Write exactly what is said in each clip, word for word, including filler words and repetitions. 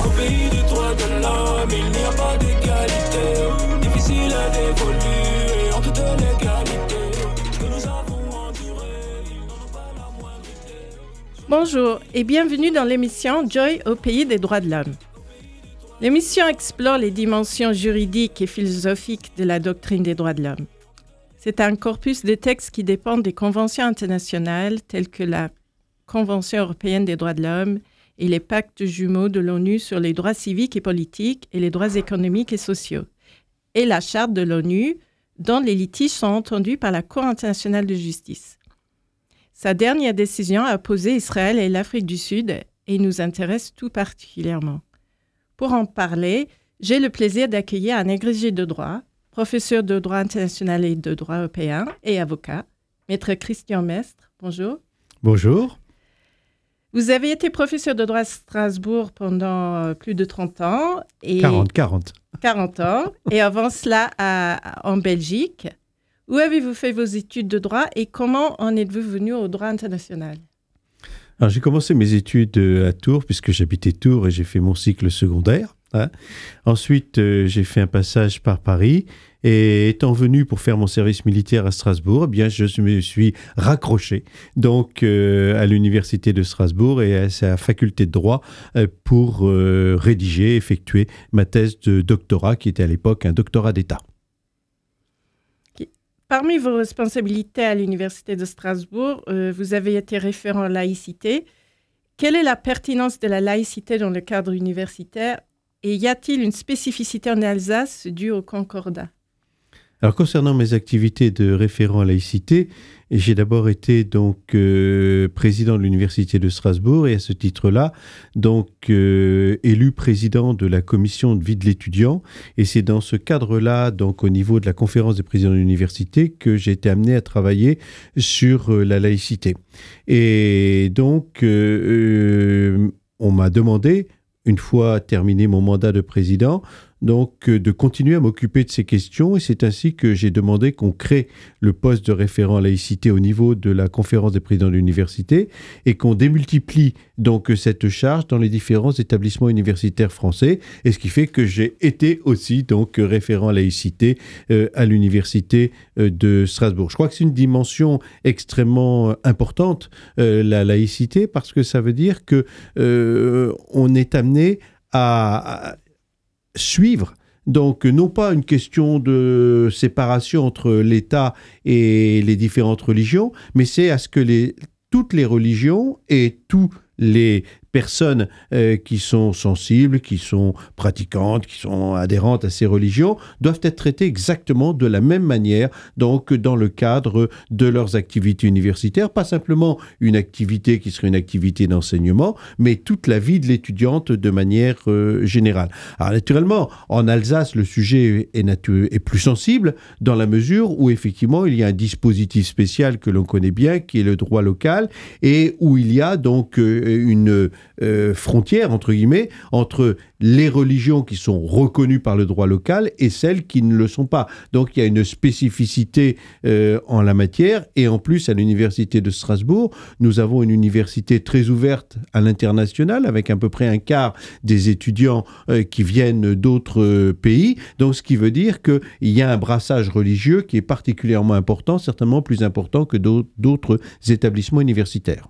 Au pays des droits de l'homme, il n'y a pas d'égalité. Difficile à dévoluer en toute légalité. Ce que nous avons enduré, ils n'en ont pas la moindre idée. Bonjour et bienvenue dans l'émission Joy au pays des droits de l'homme. L'émission explore les dimensions juridiques et philosophiques de la doctrine des droits de l'homme. C'est un corpus de textes qui dépendent des conventions internationales telles que la Convention européenne des droits de l'homme et les pactes jumeaux de l'ONU sur les droits civiques et politiques et les droits économiques et sociaux, et la Charte de l'ONU, dont les litiges sont entendus par la Cour internationale de justice. Sa dernière décision a opposé Israël et l'Afrique du Sud et nous intéresse tout particulièrement. Pour en parler, j'ai le plaisir d'accueillir un agrégé de droit, professeur de droit international et de droit européen et avocat, Maître Christian Mestre. Bonjour. Bonjour. Vous avez été professeur de droit à Strasbourg pendant plus de trente ans. Et quarante, quarante. quarante ans. Et avant cela, à, en Belgique. Où avez-vous fait vos études de droit et comment en êtes-vous venu au droit international? Alors, j'ai commencé mes études à Tours, puisque j'habitais Tours et j'ai fait mon cycle secondaire. Hein. Ensuite, euh, j'ai fait un passage par Paris. Et étant venu pour faire mon service militaire à Strasbourg, eh bien, je me suis raccroché donc, euh, à l'université de Strasbourg et à sa faculté de droit euh, pour euh, rédiger, effectuer ma thèse de doctorat, qui était à l'époque un doctorat d'État. Parmi vos responsabilités à l'université de Strasbourg, euh, vous avez été référent laïcité. Quelle est la pertinence de la laïcité dans le cadre universitaire et y a-t-il une spécificité en Alsace due au Concordat? Alors, concernant mes activités de référent à laïcité, j'ai d'abord été donc euh, président de l'université de Strasbourg et à ce titre-là, donc euh, élu président de la commission de vie de l'étudiant. Et c'est dans ce cadre-là, donc au niveau de la conférence des présidents de l'université, que j'ai été amené à travailler sur euh, la laïcité. Et donc, euh, euh, on m'a demandé, une fois terminé mon mandat de président, donc de continuer à m'occuper de ces questions et c'est ainsi que j'ai demandé qu'on crée le poste de référent laïcité au niveau de la conférence des présidents de l'université et qu'on démultiplie donc cette charge dans les différents établissements universitaires français et ce qui fait que j'ai été aussi donc référent laïcité euh, à l'université euh, de Strasbourg. Je crois que c'est une dimension extrêmement importante, euh, la laïcité, parce que ça veut dire que euh, on est amené à, à suivre, donc non pas une question de séparation entre l'État et les différentes religions, mais c'est à ce que les, toutes les religions et tous les personnes euh, qui sont sensibles, qui sont pratiquantes, qui sont adhérentes à ces religions, doivent être traitées exactement de la même manière, donc dans le cadre de leurs activités universitaires, pas simplement une activité qui serait une activité d'enseignement, mais toute la vie de l'étudiante de manière euh, générale. Alors naturellement, en Alsace, le sujet est, natu- est plus sensible dans la mesure où effectivement il y a un dispositif spécial que l'on connaît bien, qui est le droit local, et où il y a donc euh, une Euh, frontière, entre guillemets, entre les religions qui sont reconnues par le droit local et celles qui ne le sont pas. Donc il y a une spécificité euh, en la matière et en plus à l'université de Strasbourg, nous avons une université très ouverte à l'international avec à peu près un quart des étudiants euh, qui viennent d'autres euh, pays. Donc ce qui veut dire qu'il y a un brassage religieux qui est particulièrement important, certainement plus important que d'autres, d'autres établissements universitaires.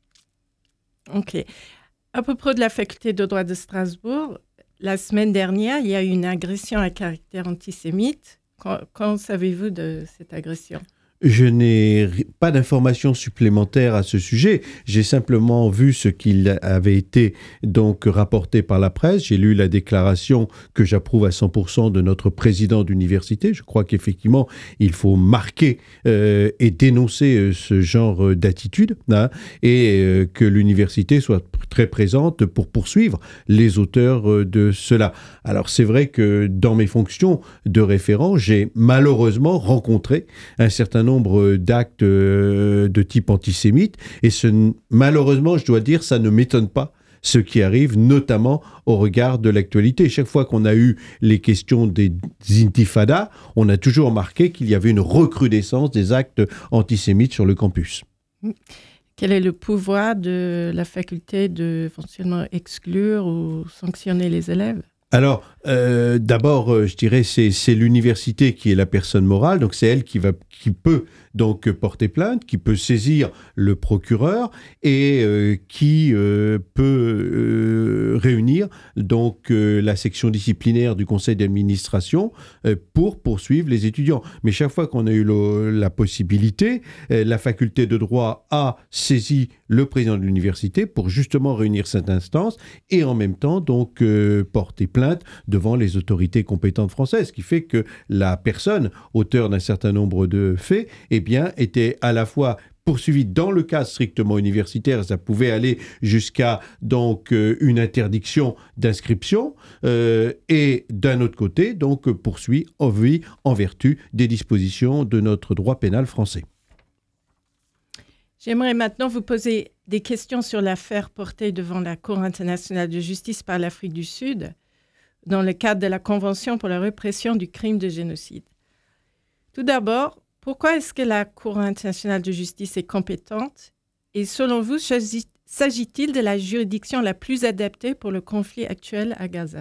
OK. À propos de la faculté de droit de Strasbourg, la semaine dernière, il y a eu une agression à caractère antisémite. Qu'en, qu'en savez-vous de cette agression? Je n'ai pas d'informations supplémentaires à ce sujet. J'ai simplement vu ce qu'il avait été donc rapporté par la presse. J'ai lu la déclaration que j'approuve à cent pour cent de notre président d'université. Je crois qu'effectivement, il faut marquer euh, et dénoncer euh, ce genre d'attitude hein, et euh, que l'université soit très présente pour poursuivre les auteurs euh, de cela. Alors, c'est vrai que dans mes fonctions de référent, j'ai malheureusement rencontré un certain nombre d'actes de type antisémite et ce, malheureusement, je dois dire, ça ne m'étonne pas ce qui arrive, notamment au regard de l'actualité. Chaque fois qu'on a eu les questions des intifadas, on a toujours remarqué qu'il y avait une recrudescence des actes antisémites sur le campus. quel est le pouvoir de la faculté de fonctionnement exclure ou sanctionner les élèves? Alors, euh, d'abord, euh, je dirais, c'est, c'est l'université qui est la personne morale, donc c'est elle qui, va, qui peut donc porter plainte, qui peut saisir le procureur et euh, qui euh, peut euh, réunir donc euh, la section disciplinaire du conseil d'administration euh, pour poursuivre les étudiants. Mais chaque fois qu'on a eu le, la possibilité, euh, la faculté de droit a saisi le président de l'université pour justement réunir cette instance et en même temps donc euh, porter plainte devant les autorités compétentes françaises, ce qui fait que la personne auteur d'un certain nombre de faits eh bien, était à la fois poursuivi dans le cas strictement universitaire, ça pouvait aller jusqu'à donc euh, une interdiction d'inscription euh, et d'un autre côté donc poursuit en, en vertu des dispositions de notre droit pénal français. J'aimerais maintenant vous poser des questions sur l'affaire portée devant la Cour internationale de justice par l'Afrique du Sud dans le cadre de la Convention pour la répression du crime de génocide. Tout d'abord, pourquoi est-ce que la Cour internationale de justice est compétente? Et selon vous, s'agit-il de la juridiction la plus adaptée pour le conflit actuel à Gaza?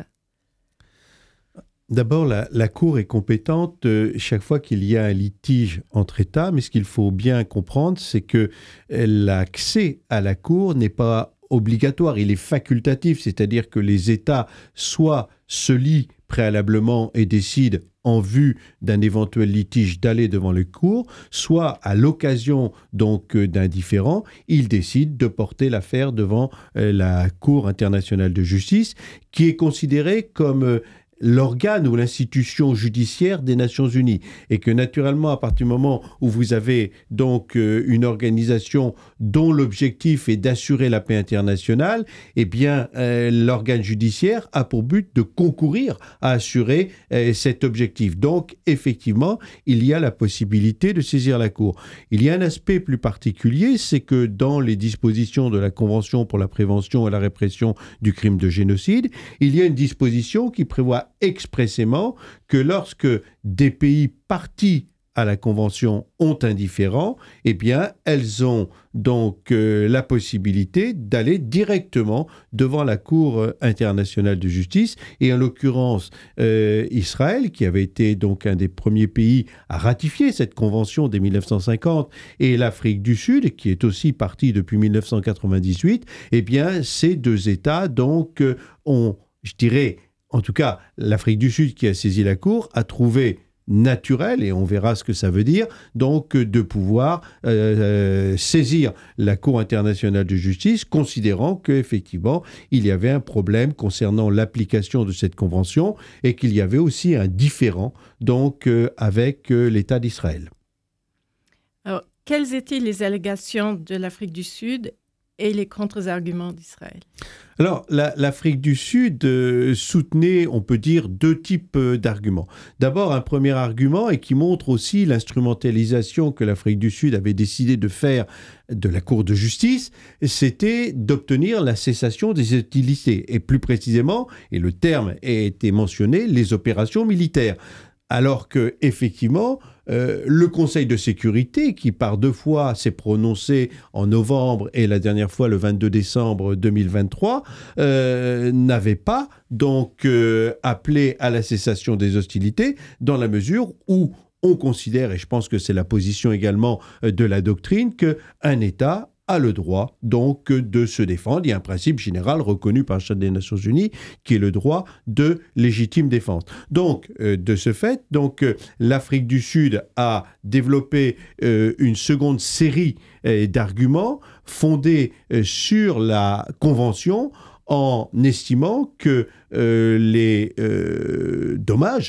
D'abord, la, la Cour est compétente euh, chaque fois qu'il y a un litige entre États, mais ce qu'il faut bien comprendre, c'est que l'accès à la Cour n'est pas obligatoire, il est facultatif, c'est-à-dire que les États soit se lient préalablement et décident en vue d'un éventuel litige d'aller devant les cours, soit à l'occasion donc d'un différend, ils décident de porter l'affaire devant euh, la Cour internationale de justice, qui est considérée comme euh, l'organe ou l'institution judiciaire des Nations Unies et que naturellement à partir du moment où vous avez donc euh, une organisation dont l'objectif est d'assurer la paix internationale, eh bien euh, l'organe judiciaire a pour but de concourir à assurer euh, cet objectif. Donc effectivement, il y a la possibilité de saisir la Cour. Il y a un aspect plus particulier, c'est que dans les dispositions de la Convention pour la prévention et la répression du crime de génocide, il y a une disposition qui prévoit expressément que lorsque des pays partis à la Convention ont un différend, eh bien, elles ont donc euh, la possibilité d'aller directement devant la Cour internationale de justice. Et en l'occurrence, euh, Israël, qui avait été donc un des premiers pays à ratifier cette Convention dès mille neuf cent cinquante, et l'Afrique du Sud, qui est aussi partie depuis mille neuf cent quatre-vingt-dix-huit, eh bien, ces deux États donc euh, ont, je dirais, en tout cas, l'Afrique du Sud qui a saisi la Cour a trouvé naturel, et on verra ce que ça veut dire, donc de pouvoir euh, saisir la Cour internationale de justice, considérant qu'effectivement, il y avait un problème concernant l'application de cette convention et qu'il y avait aussi un différend donc, euh, avec euh, l'État d'Israël. Alors, quelles étaient les allégations de l'Afrique du Sud et les contre-arguments d'Israël? Alors, la, l'Afrique du Sud euh, soutenait, on peut dire, deux types euh, d'arguments. D'abord, un premier argument, et qui montre aussi l'instrumentalisation que l'Afrique du Sud avait décidé de faire de la Cour de justice, c'était d'obtenir la cessation des hostilités. Et plus précisément, et le terme a été mentionné, les opérations militaires. Alors que, effectivement, euh, le Conseil de sécurité, qui par deux fois s'est prononcé en novembre et la dernière fois le vingt-deux décembre deux mille vingt-trois, euh, n'avait pas donc euh, appelé à la cessation des hostilités dans la mesure où on considère, et je pense que c'est la position également de la doctrine, qu'un État a le droit donc de se défendre. Il y a un principe général reconnu par la Charte des Nations Unies qui est le droit de légitime défense. Donc, euh, de ce fait, donc, euh, l'Afrique du Sud a développé euh, une seconde série euh, d'arguments fondés euh, sur la Convention en estimant que euh, les euh, dommages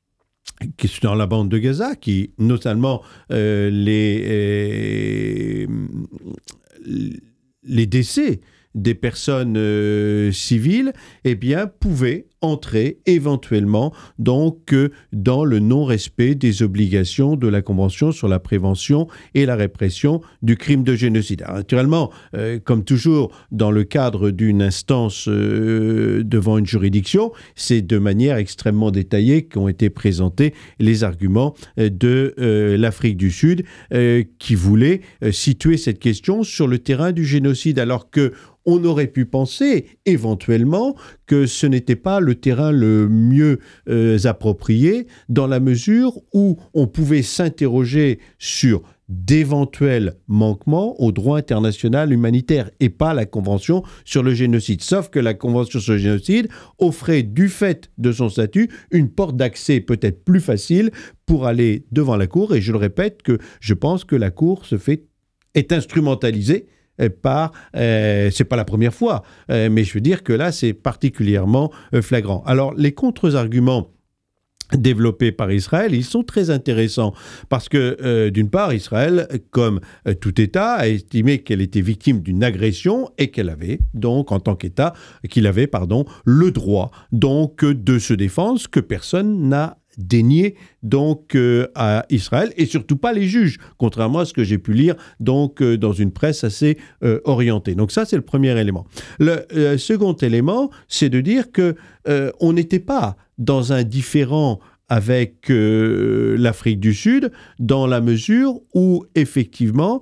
qui sont dans la bande de Gaza, qui notamment euh, les, euh, les décès des personnes euh, civiles, eh bien, pouvaient entrer éventuellement donc euh, dans le non-respect des obligations de la Convention sur la prévention et la répression du crime de génocide. Alors, naturellement, euh, comme toujours dans le cadre d'une instance euh, devant une juridiction, c'est de manière extrêmement détaillée qu'ont été présentés les arguments euh, de euh, l'Afrique du Sud euh, qui voulait euh, situer cette question sur le terrain du génocide, alors que on aurait pu penser éventuellement que ce n'était pas le terrain le mieux euh, approprié, dans la mesure où on pouvait s'interroger sur d'éventuels manquements au droit international humanitaire et pas la Convention sur le génocide. Sauf que la Convention sur le génocide offrait, du fait de son statut, une porte d'accès peut-être plus facile pour aller devant la Cour. Et je le répète, que je pense que la Cour se fait, est instrumentalisée par, euh, c'est pas la première fois, euh, mais je veux dire que là, c'est particulièrement euh, flagrant. Alors, les contre-arguments développés par Israël, ils sont très intéressants parce que, euh, d'une part, Israël, comme euh, tout État, a estimé qu'elle était victime d'une agression et qu'elle avait, donc, en tant qu'État, qu'il avait, pardon, le droit, donc, de se défendre, ce que personne n'a dénié donc euh, à Israël, et surtout pas les juges, contrairement à ce que j'ai pu lire donc euh, dans une presse assez euh, orientée. Donc ça, c'est le premier élément. Le euh, second élément, c'est de dire que euh, on n'était pas dans un différend avec euh, l'Afrique du Sud, dans la mesure où, effectivement,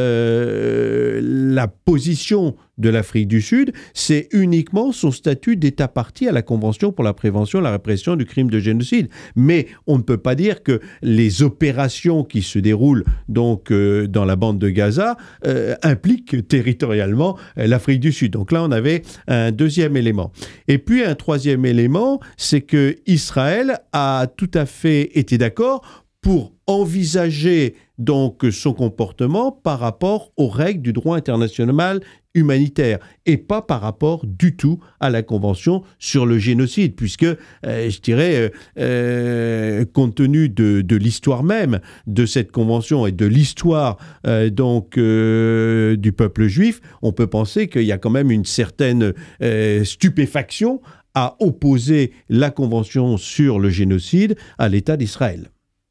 euh, la position de l'Afrique du Sud, c'est uniquement son statut d'État partie à la Convention pour la prévention et la répression du crime de génocide. Mais on ne peut pas dire que les opérations qui se déroulent donc euh, dans la bande de Gaza euh, impliquent territorialement euh, l'Afrique du Sud. Donc là, on avait un deuxième élément. Et puis un troisième élément, c'est que Israël a tout à fait été d'accord pour envisager donc son comportement par rapport aux règles du droit international humanitaire et pas par rapport du tout à la Convention sur le génocide, puisque, euh, je dirais, euh, euh, compte tenu de, de l'histoire même de cette Convention et de l'histoire euh, donc euh, du peuple juif, on peut penser qu'il y a quand même une certaine euh, stupéfaction à opposer la Convention sur le génocide à l'État d'Israël.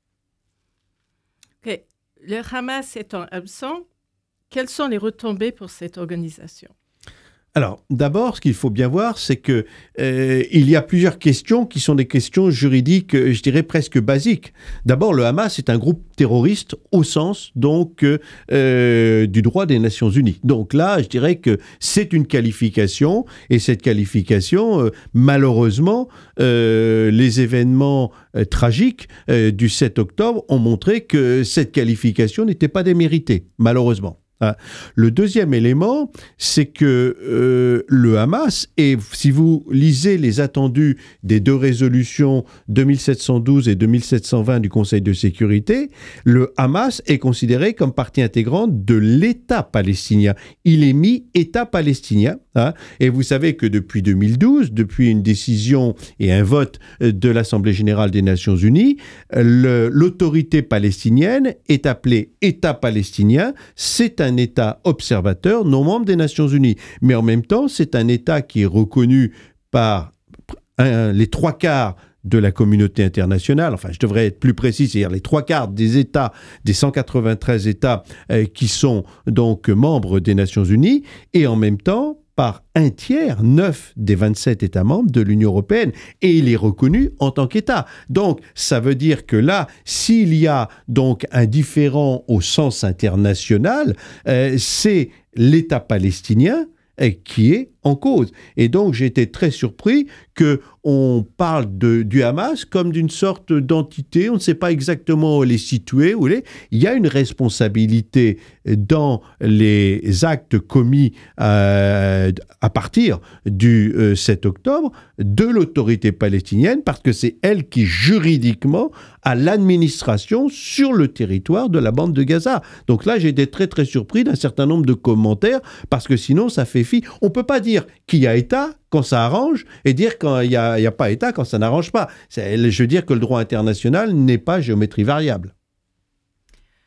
Okay. Le Hamas étant absent, quelles sont les retombées pour cette organisation ? Alors, d'abord, ce qu'il faut bien voir, c'est que euh, il y a plusieurs questions qui sont des questions juridiques, je dirais presque basiques. D'abord, le Hamas est un groupe terroriste au sens donc euh, du droit des Nations Unies. Donc là, je dirais que c'est une qualification, et cette qualification, euh, malheureusement, euh, les événements euh, tragiques euh, du sept octobre ont montré que cette qualification n'était pas déméritée, malheureusement. Le deuxième élément, c'est que euh, le Hamas, et si vous lisez les attendus des deux résolutions deux mille sept cent douze et deux mille sept cent vingt du Conseil de sécurité, le Hamas est considéré comme partie intégrante de l'État palestinien. Il est mis État palestinien. Hein, et vous savez que depuis deux mille douze, depuis une décision et un vote de l'Assemblée générale des Nations unies, le, l'autorité palestinienne est appelée État palestinien. C'est un État observateur, non membre des Nations unies. Mais en même temps, c'est un État qui est reconnu par un, les trois quarts de la communauté internationale, enfin je devrais être plus précis, c'est-à-dire les trois quarts des États, des cent quatre-vingt-treize États euh, qui sont donc membres des Nations unies, et en même temps par un tiers, neuf des vingt-sept États membres de l'Union européenne, et il est reconnu en tant qu'État. Donc, ça veut dire que là, s'il y a donc un différend au sens international, euh, c'est l'État palestinien euh, qui est en cause. Et donc, j'ai été très surpris qu'on parle de, du Hamas comme d'une sorte d'entité, on ne sait pas exactement où elle est située, où elle est. Il y a une responsabilité dans les actes commis euh, à partir du euh, sept octobre de l'autorité palestinienne, parce que c'est elle qui, juridiquement, a l'administration sur le territoire de la bande de Gaza. Donc là, j'ai été très, très surpris d'un certain nombre de commentaires, parce que sinon, ça fait fi. On ne peut pas dire qu'il y a État quand ça arrange et dire qu'il n'y a, a pas État quand ça n'arrange pas. C'est, je veux dire que le droit international n'est pas géométrie variable.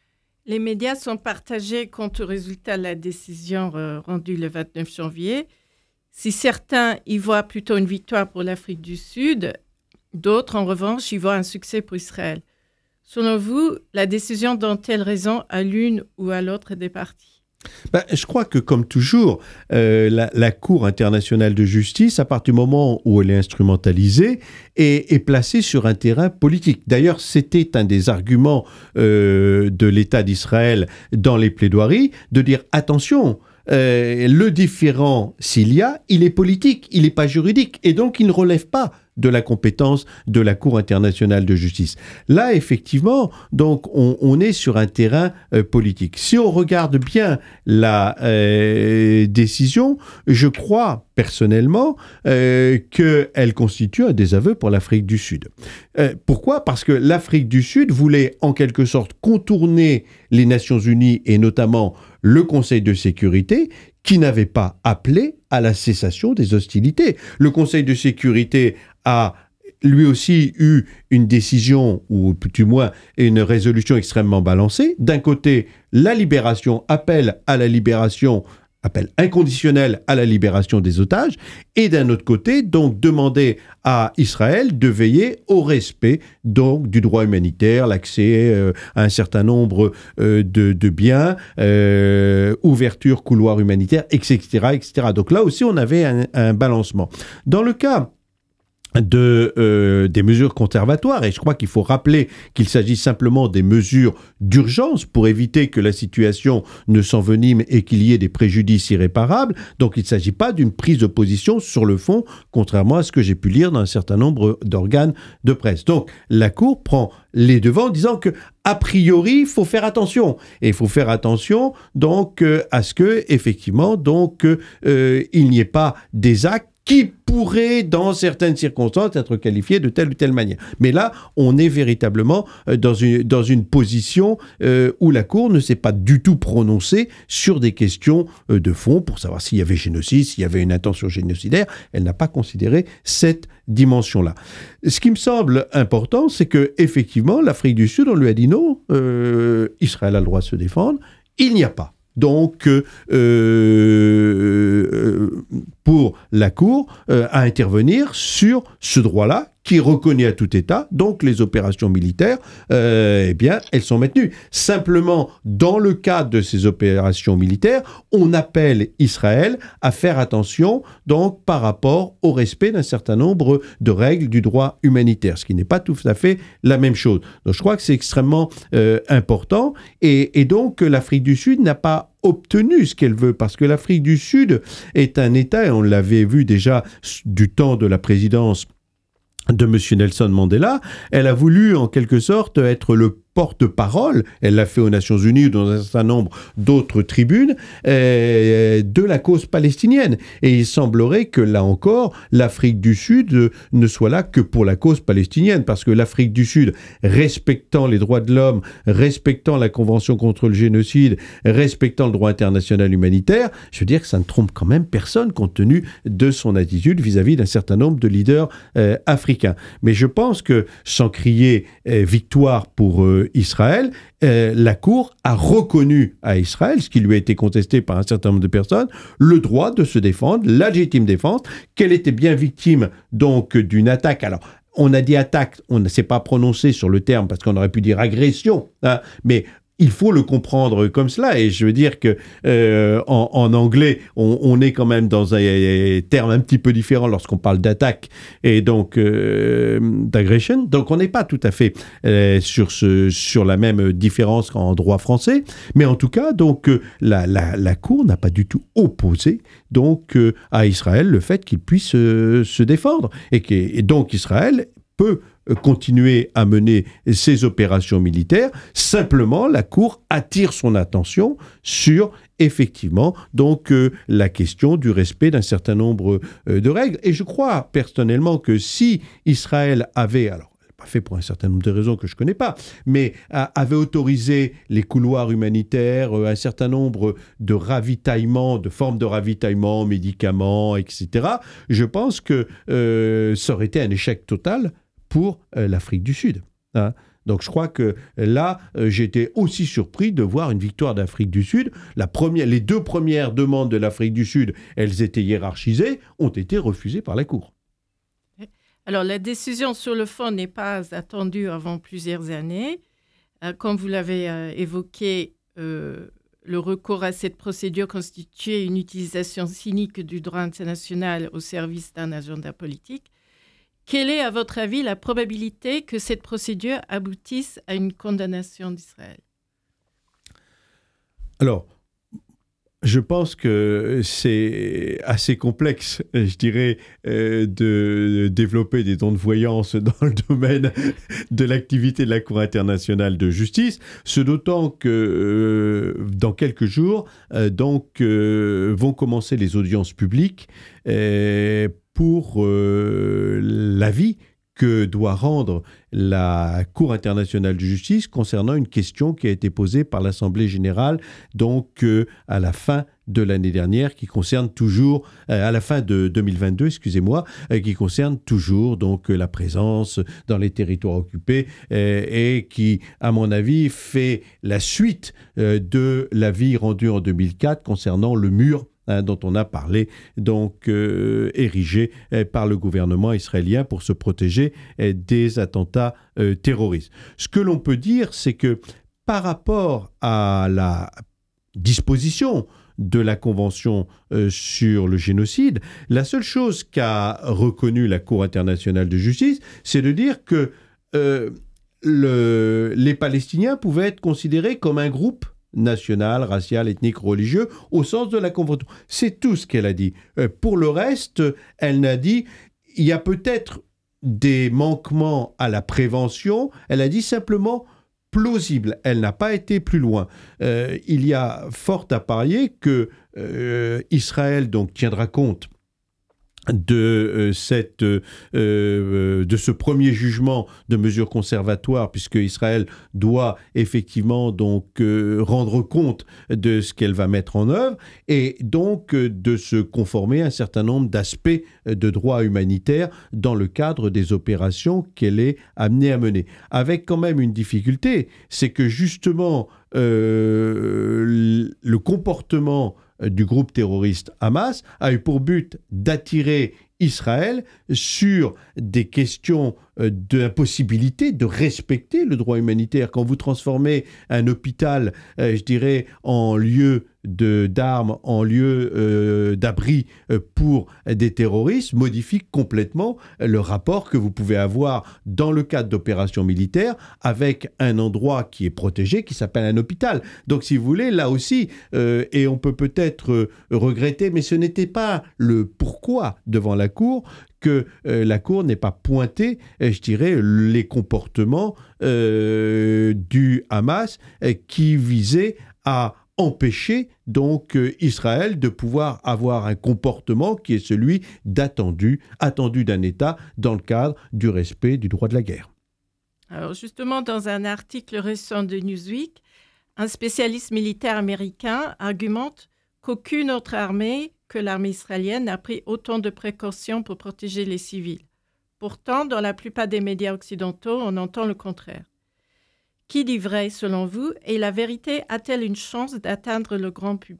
Les médias sont partagés quant au résultat de la décision euh, rendue le vingt-neuf janvier. Si certains y voient plutôt une victoire pour l'Afrique du Sud, d'autres, en revanche, y voient un succès pour Israël. Selon vous, la décision donne-t-elle raison à l'une ou à l'autre des parties ? Ben, je crois que, comme toujours, euh, la, la Cour internationale de justice, à partir du moment où elle est instrumentalisée, est, est placée sur un terrain politique. D'ailleurs, c'était un des arguments euh, de l'État d'Israël dans les plaidoiries, de dire « attention ». Euh, le différend, s'il y a, il est politique, il n'est pas juridique, et donc il ne relève pas de la compétence de la Cour internationale de justice. Là, effectivement, donc, on, on est sur un terrain euh, politique. Si on regarde bien la euh, décision, je crois personnellement euh, qu'elle constitue un désaveu pour l'Afrique du Sud. Euh, pourquoi ? Parce que l'Afrique du Sud voulait en quelque sorte contourner les Nations Unies et notamment le Conseil de sécurité qui n'avait pas appelé à la cessation des hostilités. Le Conseil de sécurité a lui aussi eu une décision, ou du moins une résolution extrêmement balancée. D'un côté, la libération, appel à la libération, appel inconditionnel à la libération des otages, et d'un autre côté, donc demander à Israël de veiller au respect donc du droit humanitaire, l'accès euh, à un certain nombre euh, de, de biens, euh, ouverture, couloir humanitaire, et cetera, et cetera. Donc là aussi, on avait un, un balancement. Dans le cas de, euh, des mesures conservatoires, et je crois qu'il faut rappeler qu'il s'agit simplement des mesures d'urgence pour éviter que la situation ne s'envenime et qu'il y ait des préjudices irréparables. Donc il ne s'agit pas d'une prise de position sur le fond, contrairement à ce que j'ai pu lire dans un certain nombre d'organes de presse. Donc la Cour prend les devants en disant que a priori, il faut faire attention. Et il faut faire attention donc euh, à ce que, effectivement, donc euh, il n'y ait pas des actes qui pourrait, dans certaines circonstances, être qualifié de telle ou telle manière. Mais là, on est véritablement dans une, dans une position euh, où la Cour ne s'est pas du tout prononcée sur des questions euh, de fond pour savoir s'il y avait génocide, s'il y avait une intention génocidaire. Elle n'a pas considéré cette dimension-là. Ce qui me semble important, c'est que effectivement, l'Afrique du Sud, on lui a dit non, euh, Israël a le droit de se défendre, il n'y a pas. Donc, euh, euh, pour la Cour, euh, à intervenir sur ce droit-là, qui est reconnu à tout État, donc les opérations militaires, euh, eh bien, elles sont maintenues. Simplement, dans le cadre de ces opérations militaires, on appelle Israël à faire attention, donc, par rapport au respect d'un certain nombre de règles du droit humanitaire, ce qui n'est pas tout à fait la même chose. Donc, je crois que c'est extrêmement euh, important, et, et donc, l'Afrique du Sud n'a pas obtenu ce qu'elle veut, parce que l'Afrique du Sud est un État, et on l'avait vu déjà du temps de la présidence de M. Nelson Mandela, elle a voulu en quelque sorte être le porte-parole, elle l'a fait aux Nations Unies ou dans un certain nombre d'autres tribunes, euh, de la cause palestinienne. Et il semblerait que là encore, l'Afrique du Sud euh, ne soit là que pour la cause palestinienne, parce que l'Afrique du Sud, respectant les droits de l'homme, respectant la Convention contre le génocide, respectant le droit international humanitaire, je veux dire que ça ne trompe quand même personne compte tenu de son attitude vis-à-vis d'un certain nombre de leaders euh, africains. Mais je pense que, sans crier euh, victoire pour euh, Israël, euh, la Cour a reconnu à Israël, ce qui lui a été contesté par un certain nombre de personnes, le droit de se défendre, la légitime défense, qu'elle était bien victime donc d'une attaque. Alors, on a dit attaque, on ne s'est pas prononcé sur le terme parce qu'on aurait pu dire agression, hein, mais il faut le comprendre comme cela, et je veux dire que euh, en, en anglais, on, on est quand même dans un, un terme un petit peu différent lorsqu'on parle d'attaque et donc euh, d'agression. Donc on n'est pas tout à fait euh, sur ce sur la même différence qu'en droit français, mais en tout cas, donc euh, la, la, la Cour n'a pas du tout opposé donc euh, à Israël le fait qu'il puisse euh, se défendre, et, et donc Israël peut continuer à mener ses opérations militaires. Simplement, la Cour attire son attention sur, effectivement, donc euh, la question du respect d'un certain nombre euh, de règles. Et je crois personnellement que si Israël avait, alors pas fait pour un certain nombre de raisons que je ne connais pas, mais euh, avait autorisé les couloirs humanitaires, euh, un certain nombre de ravitaillements, de formes de ravitaillement, médicaments, et cetera, je pense que euh, ça aurait été un échec total pour euh, l'Afrique du Sud. Hein. Donc je crois que là, euh, j'étais aussi surpris de voir une victoire d'Afrique du Sud. La première, les deux premières demandes de l'Afrique du Sud, elles étaient hiérarchisées, ont été refusées par la Cour. Alors, la décision sur le fond n'est pas attendue avant plusieurs années. Euh, comme vous l'avez euh, évoqué, euh, le recours à cette procédure constituait une utilisation cynique du droit international au service d'un agenda politique. Quelle est, à votre avis, la probabilité que cette procédure aboutisse à une condamnation d'Israël ? Alors, je pense que c'est assez complexe, je dirais, euh, de développer des dons de voyance dans le domaine de l'activité de la Cour internationale de justice, ce d'autant que euh, dans quelques jours, euh, donc, euh, vont commencer les audiences publiques euh, pour euh, l'avis que doit rendre la Cour internationale de justice concernant une question qui a été posée par l'Assemblée générale, donc euh, à la fin de l'année dernière, qui concerne toujours, euh, à la fin de deux mille vingt-deux, excusez-moi, euh, qui concerne toujours donc euh, la présence dans les territoires occupés euh, et qui, à mon avis, fait la suite euh, de l'avis rendu en deux mille quatre concernant le mur Hein, dont on a parlé, donc euh, érigé euh, par le gouvernement israélien pour se protéger euh, des attentats euh, terroristes. Ce que l'on peut dire, c'est que par rapport à la disposition de la Convention euh, sur le génocide, la seule chose qu'a reconnue la Cour internationale de justice, c'est de dire que euh, le, les Palestiniens pouvaient être considérés comme un groupe national, racial, ethnique, religieux, au sens de la Convention. C'est tout ce qu'elle a dit. Euh, pour le reste, elle n'a dit, il y a peut-être des manquements à la prévention, elle a dit simplement plausible. Elle n'a pas été plus loin. Euh, il y a fort à parier que euh, Israël donc tiendra compte de, euh, cette, euh, de ce premier jugement de mesures conservatoires, puisque Israël doit effectivement donc euh, rendre compte de ce qu'elle va mettre en œuvre et donc euh, de se conformer à un certain nombre d'aspects de droit humanitaire dans le cadre des opérations qu'elle est amenée à mener. Avec quand même une difficulté, c'est que justement euh, le comportement du groupe terroriste Hamas a eu pour but d'attirer Israël sur des questions de la possibilité de respecter le droit humanitaire. Quand vous transformez un hôpital, euh, je dirais, en lieu de, d'armes, en lieu euh, d'abri euh, pour des terroristes, modifie complètement le rapport que vous pouvez avoir dans le cadre d'opérations militaires avec un endroit qui est protégé, qui s'appelle un hôpital. Donc, si vous voulez, là aussi, euh, et on peut peut-être euh, regretter, mais ce n'était pas le pourquoi devant la Cour, que euh, la Cour n'ait pas pointé, euh, je dirais, les comportements euh, du Hamas euh, qui visaient à empêcher donc euh, Israël de pouvoir avoir un comportement qui est celui d'attendu, attendu d'un État dans le cadre du respect du droit de la guerre. Alors justement, dans un article récent de Newsweek, un spécialiste militaire américain argumente qu'aucune autre armée que l'armée israélienne n'a pris autant de précautions pour protéger les civils. Pourtant, dans la plupart des médias occidentaux, on entend le contraire. Qui dit vrai, selon vous, et la vérité a-t-elle une chance d'atteindre le grand public ?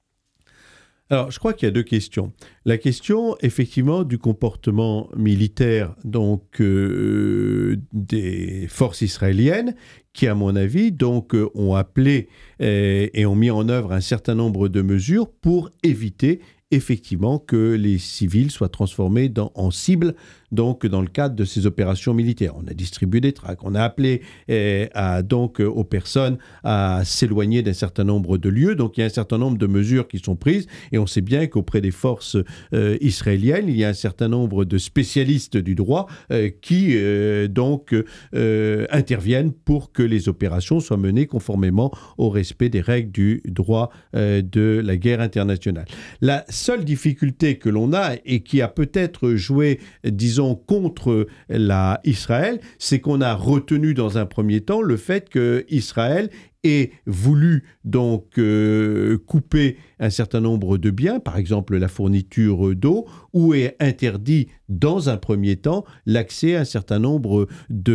Alors, je crois qu'il y a deux questions. La question, effectivement, du comportement militaire donc euh, des forces israéliennes, qui, à mon avis, donc euh, ont appelé euh, et ont mis en œuvre un certain nombre de mesures pour éviter effectivement que les civils soient transformés dans, en cibles donc dans le cadre de ces opérations militaires. On a distribué des tracts, on a appelé eh, à, donc aux personnes à s'éloigner d'un certain nombre de lieux. Donc il y a un certain nombre de mesures qui sont prises et on sait bien qu'auprès des forces euh, israéliennes, il y a un certain nombre de spécialistes du droit euh, qui euh, donc euh, interviennent pour que les opérations soient menées conformément au respect des règles du droit euh, de la guerre internationale. La seule difficulté que l'on a et qui a peut-être joué, disons, contre la Israël, c'est qu'on a retenu dans un premier temps le fait qu'Israël ait voulu donc euh, couper un certain nombre de biens, par exemple la fourniture d'eau, ou ait interdit dans un premier temps l'accès à un certain nombre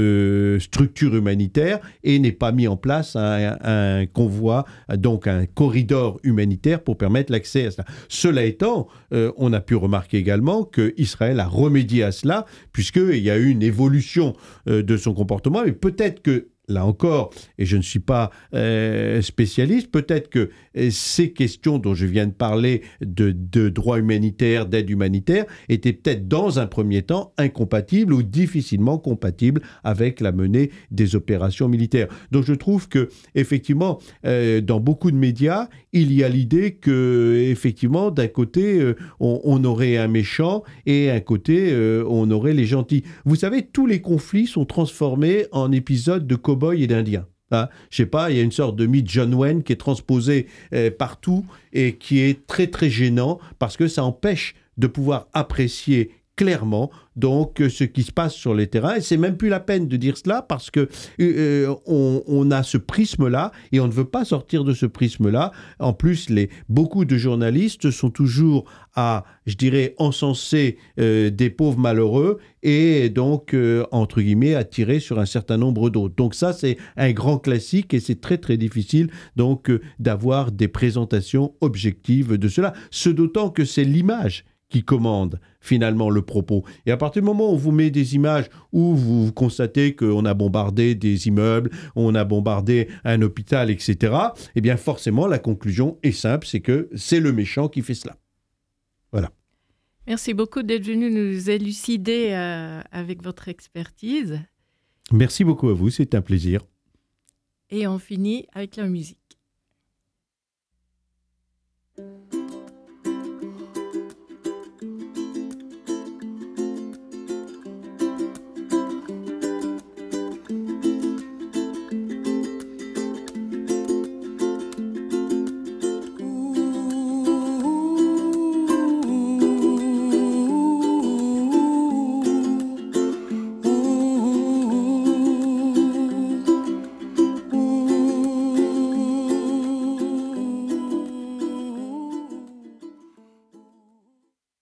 de structures humanitaires et n'ait pas mis en place un, un convoi, donc un corridor humanitaire pour permettre l'accès à cela. Cela étant, euh, on a pu remarquer également qu'Israël a remédié à cela, puisqu'il y a eu une évolution euh, de son comportement, mais peut-être que là encore, et je ne suis pas euh, spécialiste, peut-être que euh, ces questions dont je viens de parler de, de droit humanitaire, d'aide humanitaire, étaient peut-être dans un premier temps incompatibles ou difficilement compatibles avec la menée des opérations militaires. Donc je trouve que effectivement, euh, dans beaucoup de médias, il y a l'idée que effectivement, d'un côté, euh, on, on aurait un méchant et un côté, euh, on aurait les gentils. Vous savez, tous les conflits sont transformés en épisodes de cow-boys et d'Indiens. Hein, je sais pas, il y a une sorte de mythe John Wayne qui est transposé euh, partout et qui est très très gênant parce que ça empêche de pouvoir apprécier clairement donc ce qui se passe sur les terrains. Et c'est même plus la peine de dire cela parce que euh, on, on a ce prisme-là et on ne veut pas sortir de ce prisme-là. En plus, les, beaucoup de journalistes sont toujours à, je dirais, encenser euh, des pauvres malheureux et donc, euh, entre guillemets, à tirer sur un certain nombre d'autres. Donc ça, c'est un grand classique et c'est très, très difficile donc euh, d'avoir des présentations objectives de cela. Ce d'autant que c'est l'image qui commande finalement le propos. Et à partir du moment où on vous met des images où vous constatez qu'on a bombardé des immeubles, on a bombardé un hôpital, et cetera, eh bien forcément, la conclusion est simple, c'est que c'est le méchant qui fait cela. Voilà. Merci beaucoup d'être venu nous élucider euh, avec votre expertise. Merci beaucoup à vous, c'est un plaisir. Et on finit avec la musique.